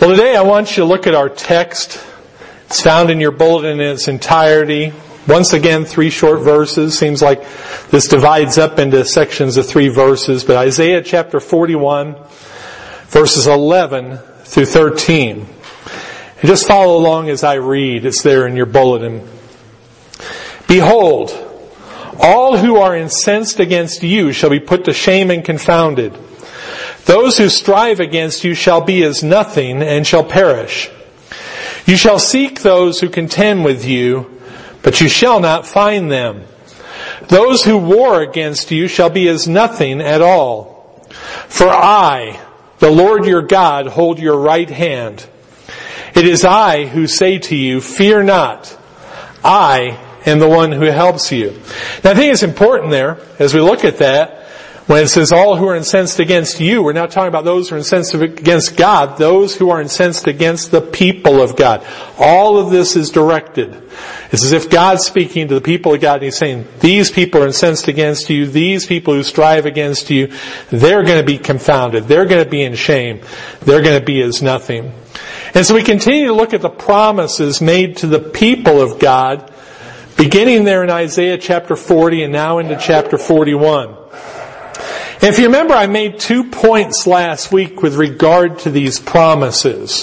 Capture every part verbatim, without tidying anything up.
Well, today I want you to look at our text. It's found in your bulletin in its entirety. Once again, three short verses. Seems like this divides up into sections of three verses. But Isaiah chapter forty-one, verses eleven through thirteen. And just follow along as I read. It's there in your bulletin. Behold, all who are incensed against you shall be put to shame and confounded. Those who strive against you shall be as nothing and shall perish. You shall seek those who contend with you, but you shall not find them. Those who war against you shall be as nothing at all. For I, the Lord your God, hold your right hand. It is I who say to you, fear not. I am the one who helps you. Now I think it's important there, as we look at that, when it says all who are incensed against you, we're not talking about those who are incensed against God, those who are incensed against the people of God. All of this is directed. It's as if God's speaking to the people of God and He's saying, these people are incensed against you, these people who strive against you, they're going to be confounded, they're going to be in shame, they're going to be as nothing. And so we continue to look at the promises made to the people of God, beginning there in Isaiah chapter forty and now into chapter forty-one. And if you remember, I made two points last week with regard to these promises.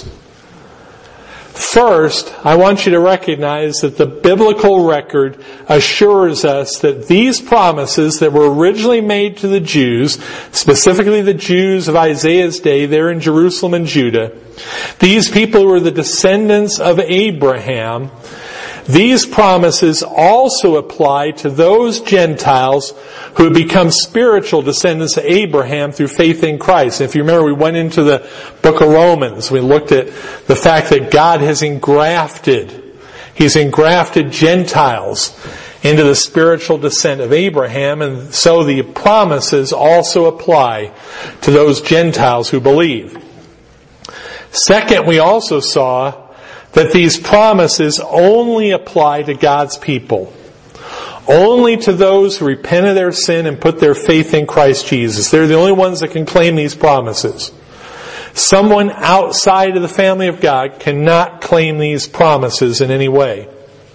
First, I want you to recognize that the biblical record assures us that these promises that were originally made to the Jews, specifically the Jews of Isaiah's day there in Jerusalem and Judah, these people who were the descendants of Abraham, these promises also apply to those Gentiles who have become spiritual descendants of Abraham through faith in Christ. If you remember, we went into the book of Romans. We looked at the fact that God has engrafted, He's engrafted Gentiles into the spiritual descent of Abraham, and so the promises also apply to those Gentiles who believe. Second, we also saw that these promises only apply to God's people. Only to those who repent of their sin and put their faith in Christ Jesus. They're the only ones that can claim these promises. Someone outside of the family of God cannot claim these promises in any way.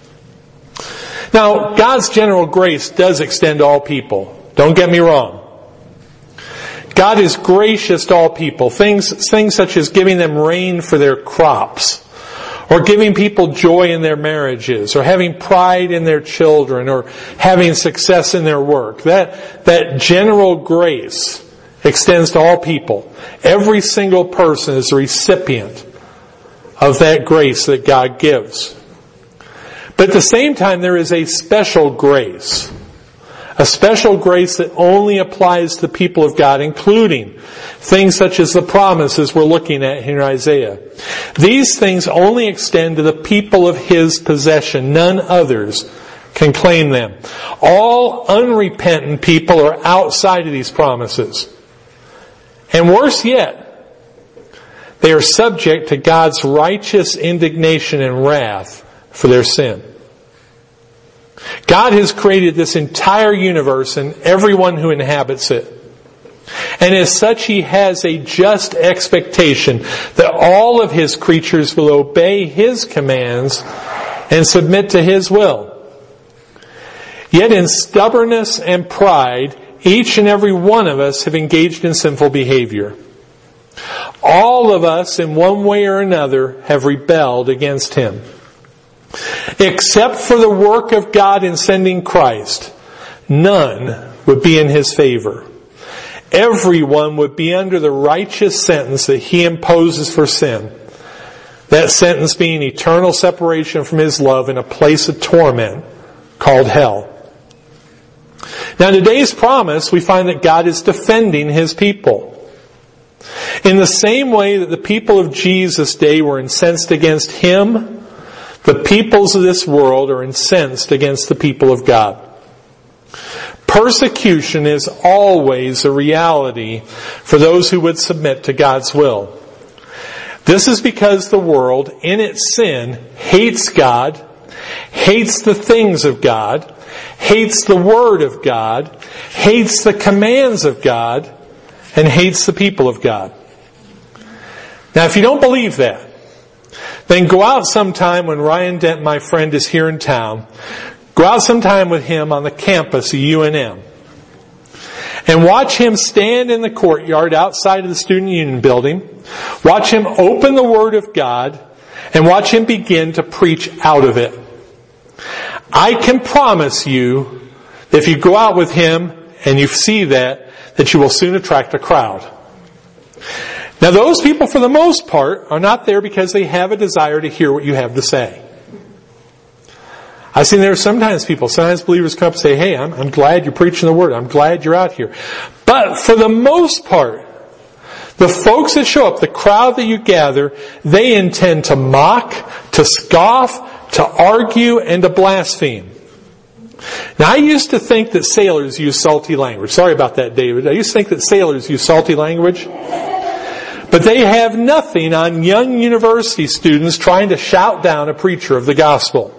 Now, God's general grace does extend to all people. Don't get me wrong. God is gracious to all people. Things, things such as giving them rain for their crops, or giving people joy in their marriages, or having pride in their children, or having success in their work. That, that general grace extends to all people. Every single person is a recipient of that grace that God gives. But at the same time, there is a special grace. A special grace that only applies to the people of God, including things such as the promises we're looking at here in Isaiah. These things only extend to the people of His possession. None others can claim them. All unrepentant people are outside of these promises. And worse yet, they are subject to God's righteous indignation and wrath for their sin. God has created this entire universe and everyone who inhabits it. And as such, He has a just expectation that all of His creatures will obey His commands and submit to His will. Yet in stubbornness and pride, each and every one of us have engaged in sinful behavior. All of us, in one way or another, have rebelled against Him. Except for the work of God in sending Christ, none would be in His favor. Everyone would be under the righteous sentence that He imposes for sin. That sentence being eternal separation from His love in a place of torment called hell. Now in today's promise, we find that God is defending His people. In the same way that the people of Jesus' day were incensed against Him, the peoples of this world are incensed against the people of God. Persecution is always a reality for those who would submit to God's will. This is because the world, in its sin, hates God, hates the things of God, hates the Word of God, hates the commands of God, and hates the people of God. Now, if you don't believe that, then go out sometime when Ryan Dent, my friend, is here in town. Go out sometime with him on the campus of U N M. And watch him stand in the courtyard outside of the Student Union building. Watch him open the Word of God. And watch him begin to preach out of it. I can promise you that if you go out with him and you see that, that you will soon attract a crowd. Now those people, for the most part, are not there because they have a desire to hear what you have to say. I've seen there are sometimes people, sometimes believers come up and say, hey, I'm, I'm glad you're preaching the Word. I'm glad you're out here. But for the most part, the folks that show up, the crowd that you gather, they intend to mock, to scoff, to argue, and to blaspheme. Now I used to think that sailors use salty language. Sorry about that, David. I used to think that sailors use salty language. But they have nothing on young university students trying to shout down a preacher of the gospel.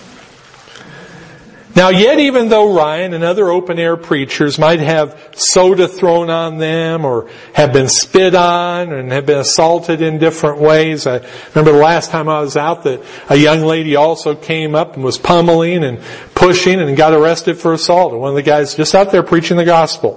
Now yet even though Ryan and other open-air preachers might have soda thrown on them or have been spit on and have been assaulted in different ways. I remember the last time I was out that a young lady also came up and was pummeling and pushing and got arrested for assault. And one of the guys just out there preaching the gospel.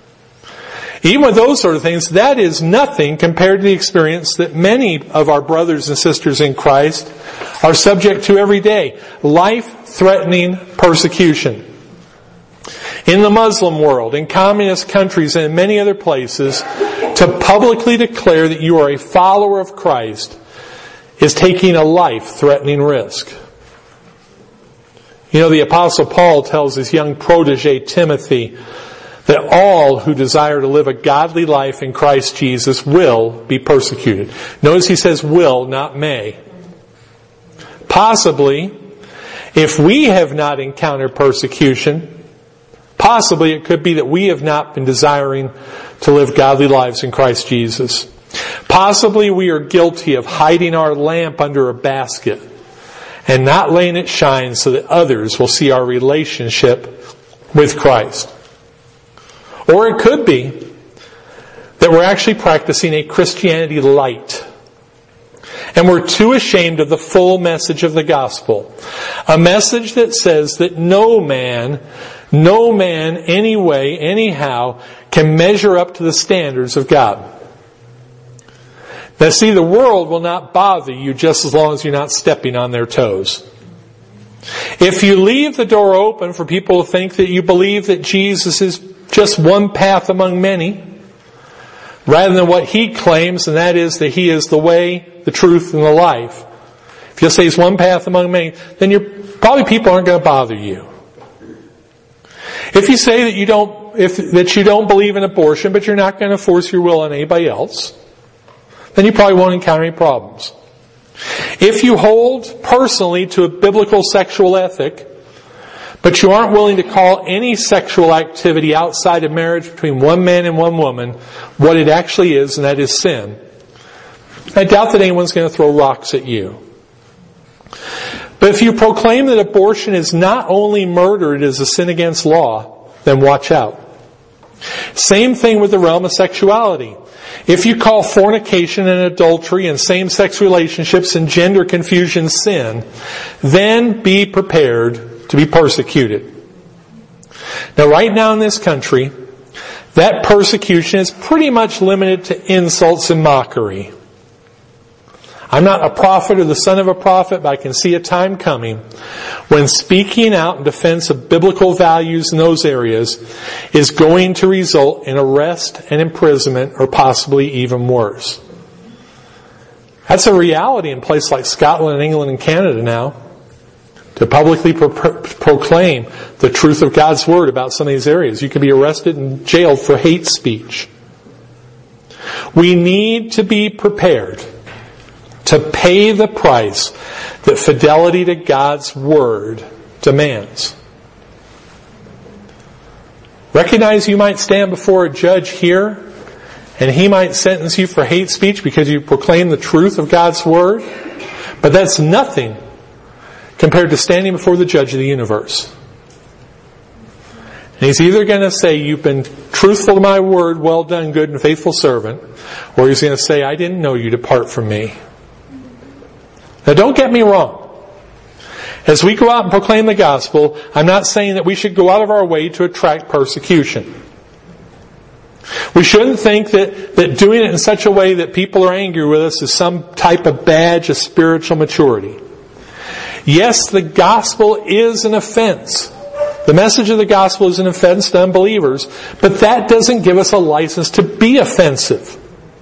Even with those sort of things, that is nothing compared to the experience that many of our brothers and sisters in Christ are subject to every day. Life-threatening persecution. In the Muslim world, in communist countries, and in many other places, to publicly declare that you are a follower of Christ is taking a life-threatening risk. You know, the Apostle Paul tells his young protege Timothy that all who desire to live a godly life in Christ Jesus will be persecuted. Notice he says will, not may. Possibly, if we have not encountered persecution, possibly it could be that we have not been desiring to live godly lives in Christ Jesus. Possibly we are guilty of hiding our lamp under a basket and not letting it shine so that others will see our relationship with Christ. Or it could be that we're actually practicing a Christianity light. And we're too ashamed of the full message of the gospel. A message that says that no man, no man anyway, anyhow, can measure up to the standards of God. Now see, the world will not bother you just as long as you're not stepping on their toes. If you leave the door open for people to think that you believe that Jesus is just one path among many, rather than what He claims, and that is that He is the way, the truth, and the life. If you say He's one path among many, then you're, probably people aren't going to bother you. If you say that you don't, if, that you don't believe in abortion, but you're not going to force your will on anybody else, then you probably won't encounter any problems. If you hold personally to a biblical sexual ethic, but you aren't willing to call any sexual activity outside of marriage between one man and one woman what it actually is, and that is sin, I doubt that anyone's going to throw rocks at you. But if you proclaim that abortion is not only murder, it is a sin against law, then watch out. Same thing with the realm of sexuality. If you call fornication and adultery and same-sex relationships and gender confusion sin, then be prepared to be persecuted. Now, right now in this country, that persecution is pretty much limited to insults and mockery. I'm not a prophet or the son of a prophet, but I can see a time coming when speaking out in defense of biblical values in those areas is going to result in arrest and imprisonment, or possibly even worse. That's a reality in places like Scotland and England and Canada now. To publicly pro- proclaim the truth of God's Word about some of these areas, you can be arrested and jailed for hate speech. We need to be prepared to pay the price that fidelity to God's Word demands. Recognize you might stand before a judge here and he might sentence you for hate speech because you proclaim the truth of God's Word, but that's nothing compared to standing before the judge of the universe. And He's either going to say, you've been truthful to my word, well done, good and faithful servant, or He's going to say, I didn't know you, depart from me. Now don't get me wrong. As we go out and proclaim the gospel, I'm not saying that we should go out of our way to attract persecution. We shouldn't think that, that doing it in such a way that people are angry with us is some type of badge of spiritual maturity. Yes, the gospel is an offense. The message of the gospel is an offense to unbelievers, but that doesn't give us a license to be offensive.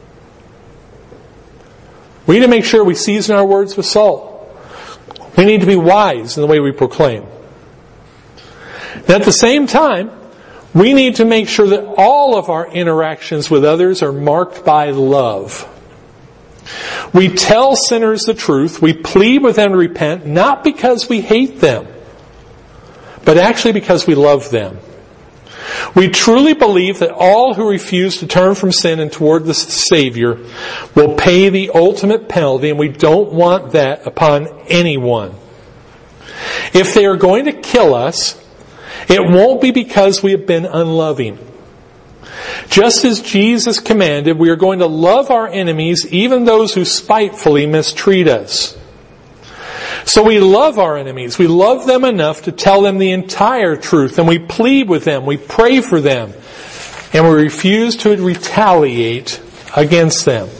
We need to make sure we season our words with salt. We need to be wise in the way we proclaim. And at the same time, we need to make sure that all of our interactions with others are marked by love. We tell sinners the truth. We plead with them to repent, not because we hate them, but actually because we love them. We truly believe that all who refuse to turn from sin and toward the Savior will pay the ultimate penalty, and we don't want that upon anyone. If they are going to kill us, it won't be because we have been unloving. Just as Jesus commanded, we are going to love our enemies, even those who spitefully mistreat us. So we love our enemies. We love them enough to tell them the entire truth, and we plead with them, we pray for them, and we refuse to retaliate against them.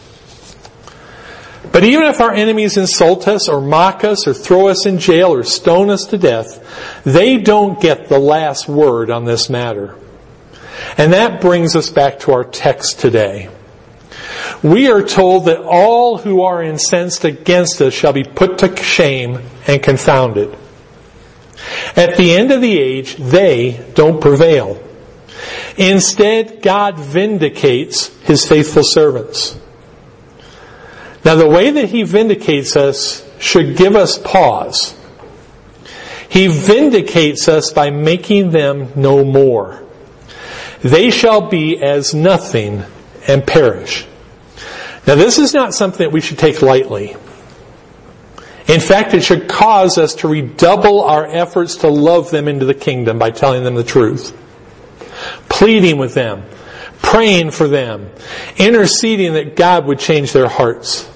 But even if our enemies insult us or mock us or throw us in jail or stone us to death, they don't get the last word on this matter. And that brings us back to our text today. We are told that all who are incensed against us shall be put to shame and confounded. At the end of the age, they don't prevail. Instead, God vindicates His faithful servants. Now, the way that He vindicates us should give us pause. He vindicates us by making them no more. They shall be as nothing and perish. Now, this is not something that we should take lightly. In fact, it should cause us to redouble our efforts to love them into the kingdom by telling them the truth, pleading with them, praying for them, interceding that God would change their hearts.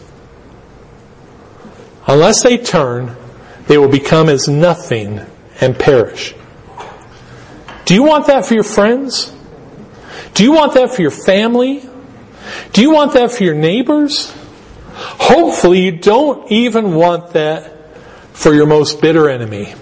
Unless they turn, they will become as nothing and perish. Do you want that for your friends? Do you want that for your family? Do you want that for your neighbors? Hopefully you don't even want that for your most bitter enemy.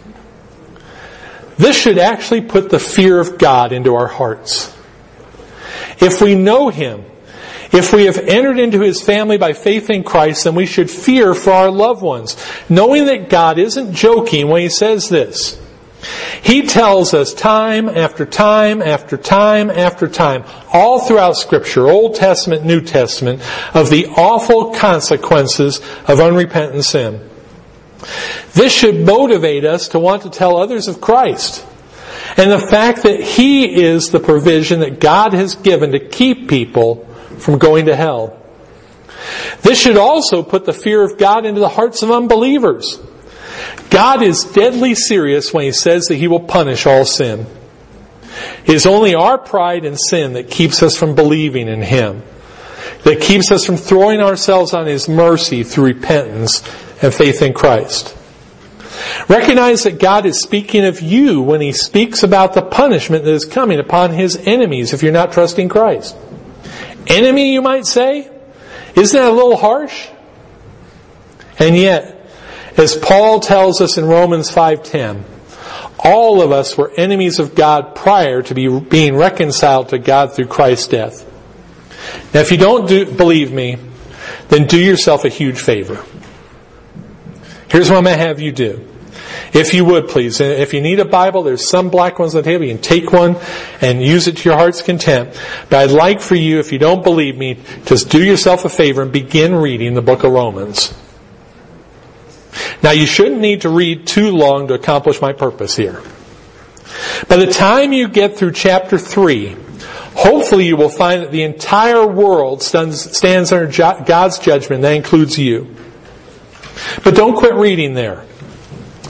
This should actually put the fear of God into our hearts. If we know Him, if we have entered into His family by faith in Christ, then we should fear for our loved ones, knowing that God isn't joking when He says this. He tells us time after time after time after time, all throughout Scripture, Old Testament, New Testament, of the awful consequences of unrepentant sin. This should motivate us to want to tell others of Christ and the fact that He is the provision that God has given to keep people from going to hell. This should also put the fear of God into the hearts of unbelievers. God is deadly serious when He says that He will punish all sin. It is only our pride and sin that keeps us from believing in Him, that keeps us from throwing ourselves on His mercy through repentance and faith in Christ. Recognize that God is speaking of you when He speaks about the punishment that is coming upon His enemies if you're not trusting Christ. Enemy, you might say? Isn't that a little harsh? And yet, as Paul tells us in Romans five ten, all of us were enemies of God prior to be, being reconciled to God through Christ's death. Now, if you don't do, believe me, then do yourself a huge favor. Here's what I'm going to have you do. If you would, please, if you need a Bible, there's some black ones on the table. You can take one and use it to your heart's content. But I'd like for you, if you don't believe me, just do yourself a favor and begin reading the book of Romans. Now, you shouldn't need to read too long to accomplish my purpose here. By the time you get through chapter three, hopefully you will find that the entire world stands, stands under God's judgment. That includes you. But don't quit reading there.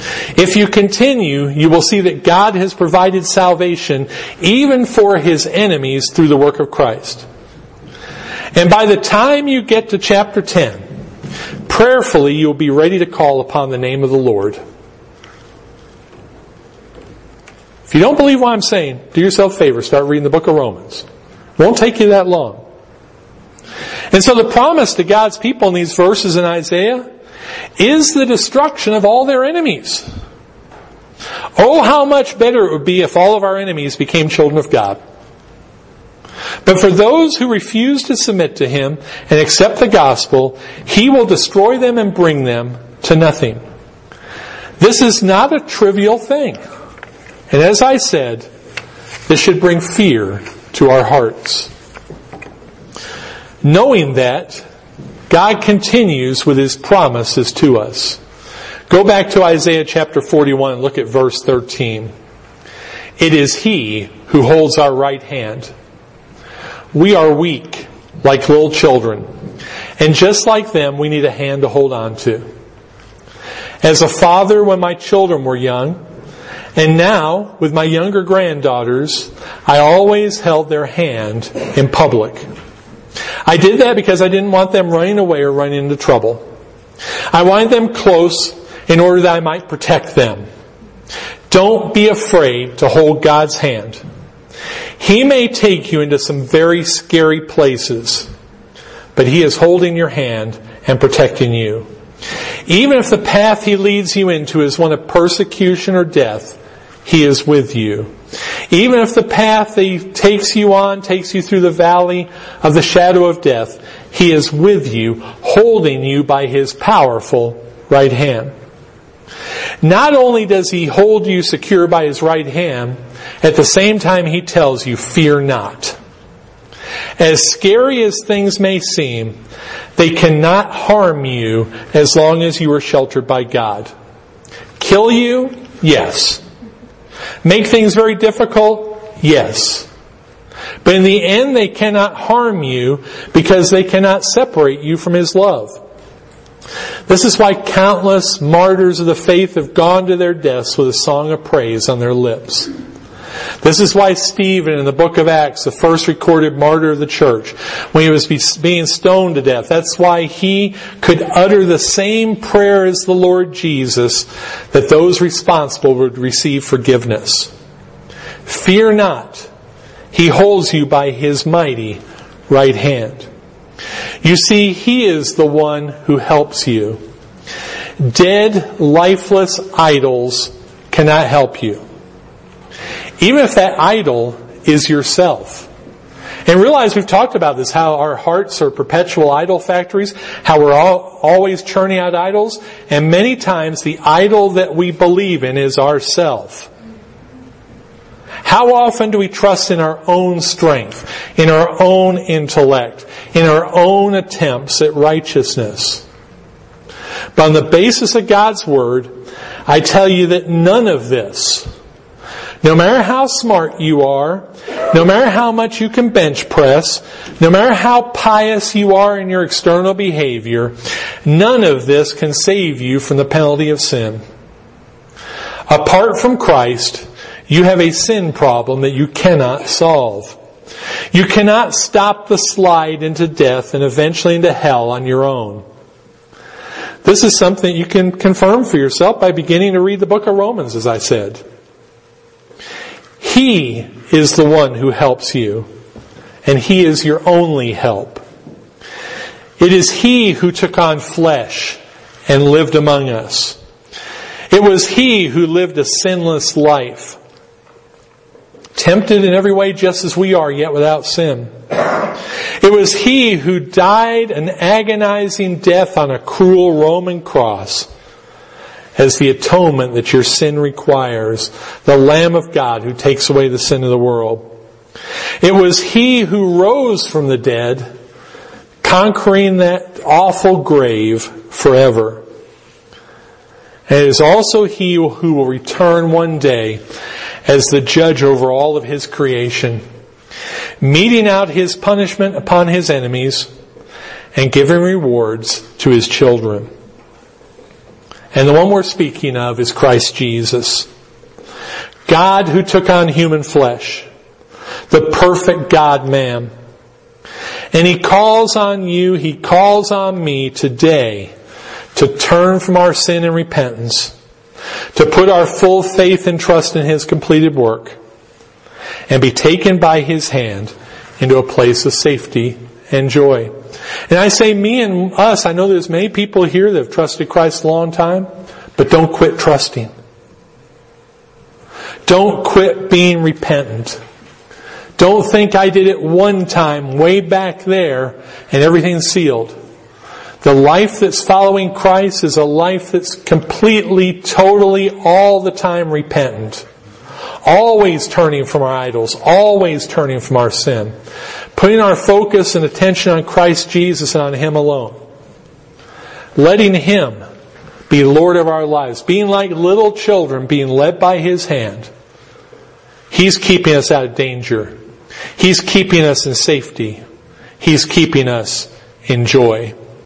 If you continue, you will see that God has provided salvation even for His enemies through the work of Christ. And by the time you get to chapter ten, prayerfully you will be ready to call upon the name of the Lord. If you don't believe what I'm saying, do yourself a favor, start reading the book of Romans. It won't take you that long. And so the promise to God's people in these verses in Isaiah is the destruction of all their enemies. Oh, how much better it would be if all of our enemies became children of God. But for those who refuse to submit to Him and accept the gospel, He will destroy them and bring them to nothing. This is not a trivial thing. And as I said, this should bring fear to our hearts. Knowing that, God continues with His promises to us. Go back to Isaiah chapter forty-one and look at verse thirteen. It is He who holds our right hand. We are weak, like little children. And just like them, we need a hand to hold on to. As a father when my children were young, and now with my younger granddaughters, I always held their hand in public. I did that because I didn't want them running away or running into trouble. I wanted them close in order that I might protect them. Don't be afraid to hold God's hand. He may take you into some very scary places, but He is holding your hand and protecting you. Even if the path He leads you into is one of persecution or death, He is with you. Even if the path that He takes you on takes you through the valley of the shadow of death, He is with you, holding you by His powerful right hand. Not only does He hold you secure by His right hand, at the same time He tells you, fear not. As scary as things may seem, they cannot harm you as long as you are sheltered by God. Kill you? Yes. Make things very difficult? Yes. But in the end, they cannot harm you because they cannot separate you from His love. This is why countless martyrs of the faith have gone to their deaths with a song of praise on their lips. This is why Stephen in the book of Acts, the first recorded martyr of the church, when he was being stoned to death, that's why he could utter the same prayer as the Lord Jesus, that those responsible would receive forgiveness. Fear not. He holds you by His mighty right hand. You see, He is the one who helps you. Dead, lifeless idols cannot help you. Even if that idol is yourself. And realize we've talked about this, how our hearts are perpetual idol factories, how we're all, always churning out idols, and many times the idol that we believe in is ourself. How often do we trust in our own strength, in our own intellect, in our own attempts at righteousness? But on the basis of God's Word, I tell you that none of this, no matter how smart you are, no matter how much you can bench press, no matter how pious you are in your external behavior, none of this can save you from the penalty of sin. Apart from Christ, you have a sin problem that you cannot solve. You cannot stop the slide into death and eventually into hell on your own. This is something you can confirm for yourself by beginning to read the book of Romans, as I said. He is the one who helps you, and He is your only help. It is He who took on flesh and lived among us. It was He who lived a sinless life, tempted in every way just as we are, yet without sin. It was He who died an agonizing death on a cruel Roman cross as the atonement that your sin requires, the Lamb of God who takes away the sin of the world. It was He who rose from the dead, conquering that awful grave forever. And it is also He who will return one day as the judge over all of His creation, meting out His punishment upon His enemies and giving rewards to His children. And the one we're speaking of is Christ Jesus. God who took on human flesh. The perfect God-man. And He calls on you, He calls on me today to turn from our sin and repentance, to put our full faith and trust in His completed work, and be taken by His hand into a place of safety and joy. And I say me and us, I know there's many people here that have trusted Christ a long time, but don't quit trusting. Don't quit being repentant. Don't think I did it one time way back there and everything's sealed. The life that's following Christ is a life that's completely, totally, all the time repentant. Always turning from our idols. Always turning from our sin. Putting our focus and attention on Christ Jesus and on Him alone. Letting Him be Lord of our lives. Being like little children, being led by His hand. He's keeping us out of danger. He's keeping us in safety. He's keeping us in joy.